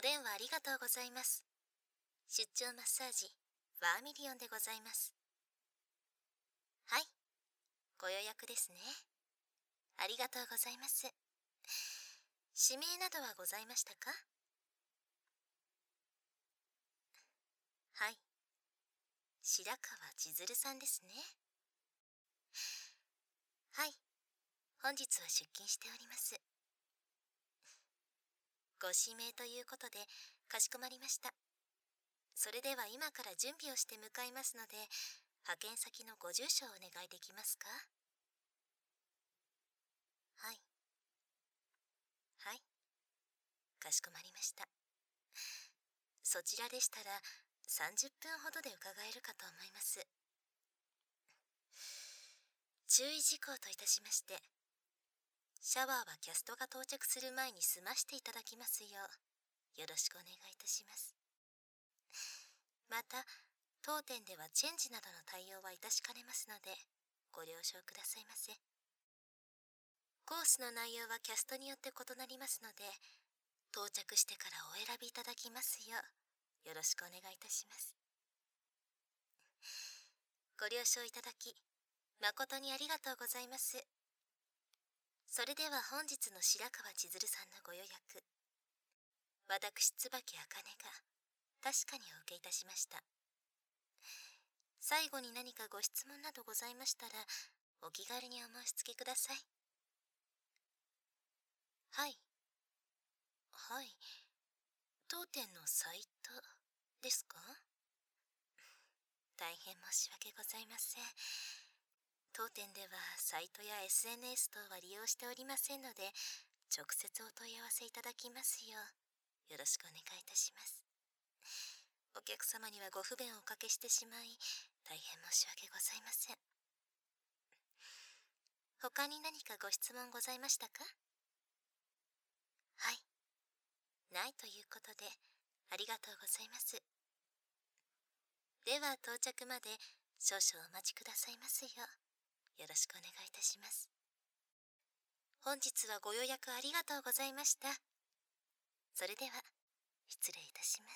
電話ありがとうございます。出張マッサージ、バーミリオンでございます。はい、ご予約ですね。ありがとうございます。指名などはございましたか？はい、白川千鶴さんですね。はい、本日は出勤しております。ご指名ということで、かしこまりました。それでは今から準備をして向かいますので、派遣先のご住所をお願いできますか？はい。はい。かしこまりました。そちらでしたら30分ほどで伺えるかと思います。注意事項といたしまして、シャワーはキャストが到着する前に済ましていただきますよう、よろしくお願いいたします。また、当店ではチェンジなどの対応はいたしかねますので、ご了承くださいませ。コースの内容はキャストによって異なりますので、到着してからお選びいただきますよう、よろしくお願いいたします。ご了承いただき、誠にありがとうございます。それでは本日の白川千鶴さんのご予約、私椿茜が確かにお受けいたしました。最後に何かご質問などございましたら、お気軽にお申し付けください。はい。はい。当店のサイトですか？大変申し訳ございません。当店ではサイトや SNS 等は利用しておりませんので、直接お問い合わせいただきますよう、よろしくお願いいたします。お客様にはご不便をおかけしてしまい、大変申し訳ございません。他に何かご質問ございましたか？はい。ないということで、ありがとうございます。では到着まで少々お待ちくださいますよう、よろしくお願いいたします。本日はご予約ありがとうございました。それでは、失礼いたします。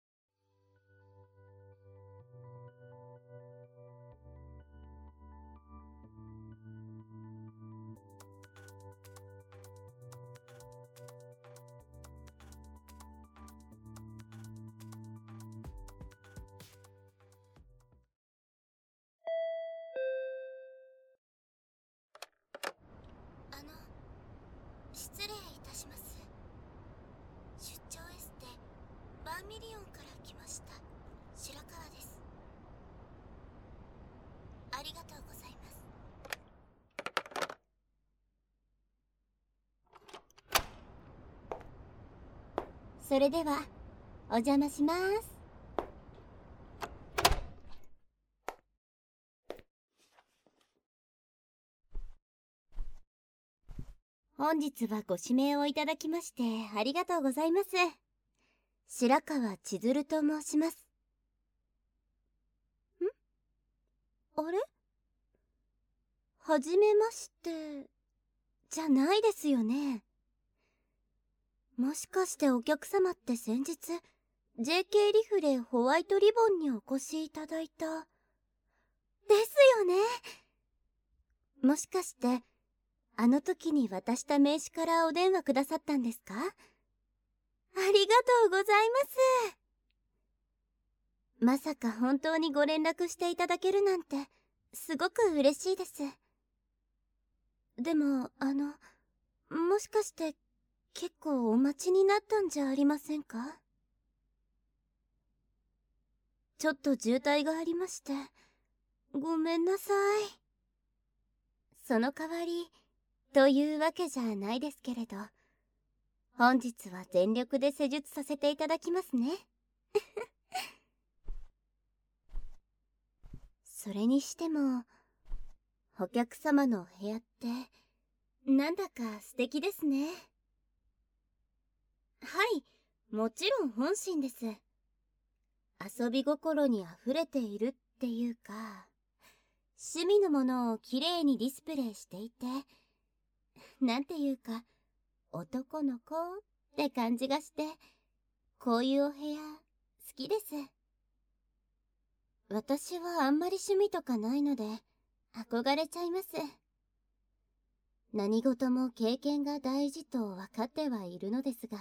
失礼いたします。出張エステバーミリオンから来ました白川です。ありがとうございます。それではお邪魔します。本日はご指名をいただきましてありがとうございます。白川千鶴と申します。あれ？はじめましてじゃないですよね。もしかしてお客様って先日 JK リフレホワイトリボンにお越しいただいたですよね。もしかしてあの時に渡した名刺からお電話くださったんですか？ありがとうございます。まさか本当にご連絡していただけるなんてすごく嬉しいです。でももしかして結構お待ちになったんじゃありませんか？ちょっと渋滞がありましてごめんなさい。その代わりというわけじゃないですけれど、本日は全力で施術させていただきますね。それにしてもお客様のお部屋ってなんだか素敵ですね。はい、もちろん本心です。遊び心にあふれているっていうか、趣味のものをきれいにディスプレイしていて、なんていうか男の子って感じがしてこういうお部屋好きです。私はあんまり趣味とかないので憧れちゃいます。何事も経験が大事と分かってはいるのですが。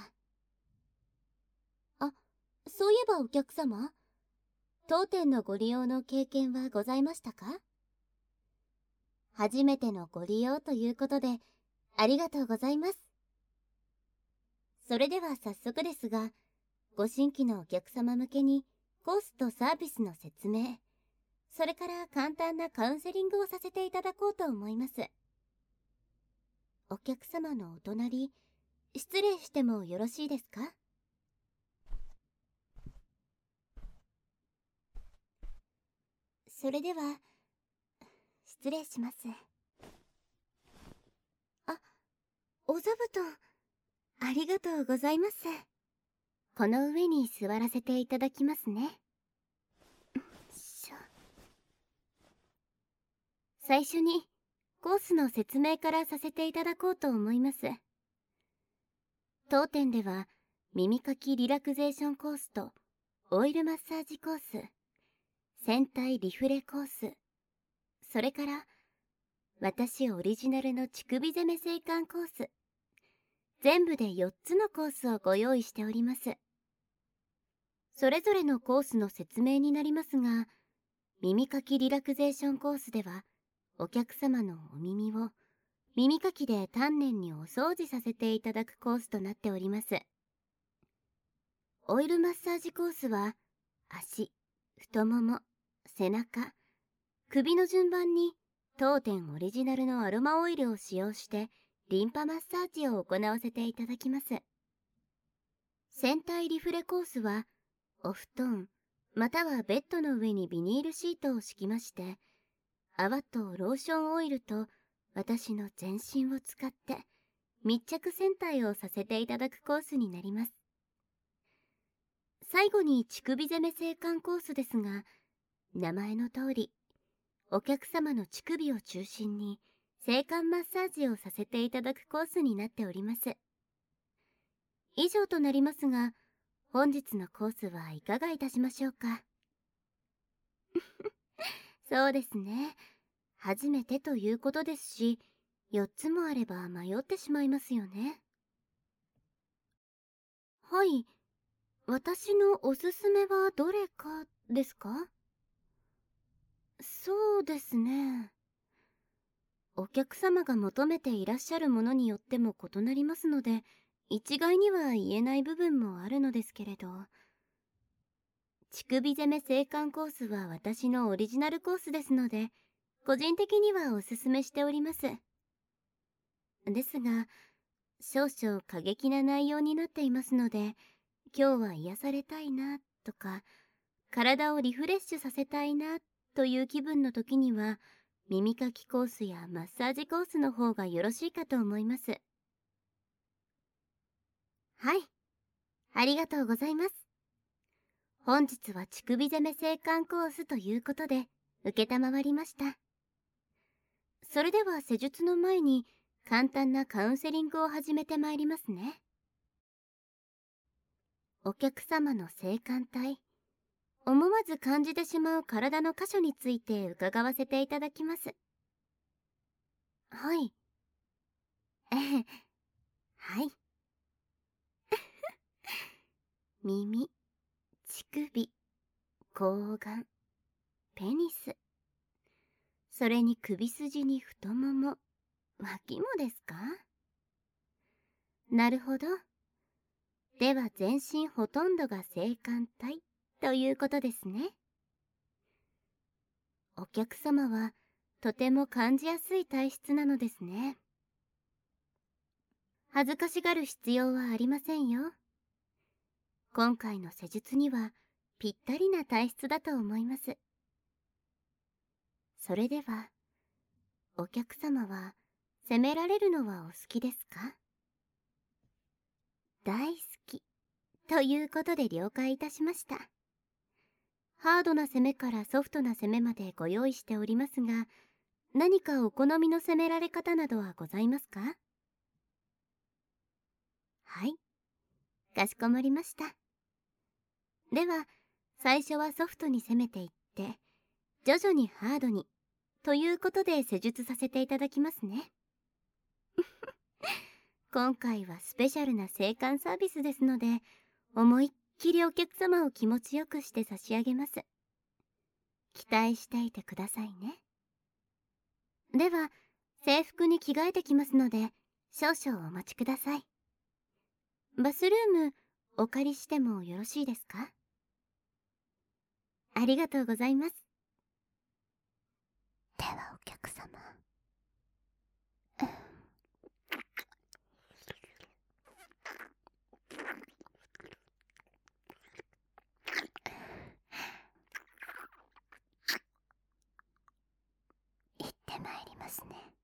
あ、そういえばお客様、当店のご利用の経験はございましたか？初めてのご利用ということでありがとうございます。それでは早速ですが、ご新規のお客様向けにコースとサービスの説明、それから簡単なカウンセリングをさせていただこうと思います。お客様のお隣、失礼してもよろしいですか？それでは、失礼します。あ、お座布団、ありがとうございます。この上に座らせていただきますね。最初にコースの説明からさせていただこうと思います。当店では耳かきリラクゼーションコースとオイルマッサージコース、戦隊リフレコース、それから私オリジナルの乳首攻め静観コース、全部で4つのコースをご用意しております。それぞれのコースの説明になりますが、耳かきリラクゼーションコースではお客様のお耳を耳かきで丹念にお掃除させていただくコースとなっております。オイルマッサージコースは足、太もも、背中、首の順番に当店オリジナルのアロマオイルを使用してリンパマッサージを行わせていただきます。戦隊リフレコースはお布団またはベッドの上にビニールシートを敷きまして、泡とローションオイルと私の全身を使って密着洗体をさせていただくコースになります。最後に乳首攻め静観コースですが、名前の通りお客様の乳首を中心に静観マッサージをさせていただくコースになっております。以上となりますが、本日のコースはいかがいたしましょうか？そうですね。初めてということですし、4つもあれば迷ってしまいますよね。はい、私のおすすめはどれかですか？そうですね。お客様が求めていらっしゃるものによっても異なりますので、一概には言えない部分もあるのですけれど、乳首攻め静観コースは私のオリジナルコースですので、個人的にはおすすめしております。ですが、少々過激な内容になっていますので、今日は癒されたいなとか、体をリフレッシュさせたいなという気分の時には、耳かきコースやマッサージコースの方がよろしいかと思います。はい、ありがとうございます。本日は乳首攻め静観コースということで承りました。それでは施術の前に簡単なカウンセリングを始めてまいりますね。お客様の性感帯、思わず感じてしまう体の箇所について伺わせていただきます。はい。ええ、はい。耳、乳首、睾丸、ペニス。それに首筋に太もも、脇もですか？なるほど。では全身ほとんどが性感帯ということですね。お客様はとても感じやすい体質なのですね。恥ずかしがる必要はありませんよ。今回の施術にはぴったりな体質だと思います。それでは、お客様は責められるのはお好きですか？大好きということで了解いたしました。ハードな攻めからソフトな攻めまでご用意しておりますが、何かお好みの攻められ方などはございますか？はい、かしこまりました。 では、最初はソフトに攻めていって、徐々にハードに、ということで施術させていただきますね。今回はスペシャルな生還サービスですので、思いっきりお客様を気持ちよくして差し上げます。期待していてくださいね。では、制服に着替えてきますので、少々お待ちください。バスルーム、お借りしてもよろしいですか？ありがとうございます。ではお客様。行ってまいりますね。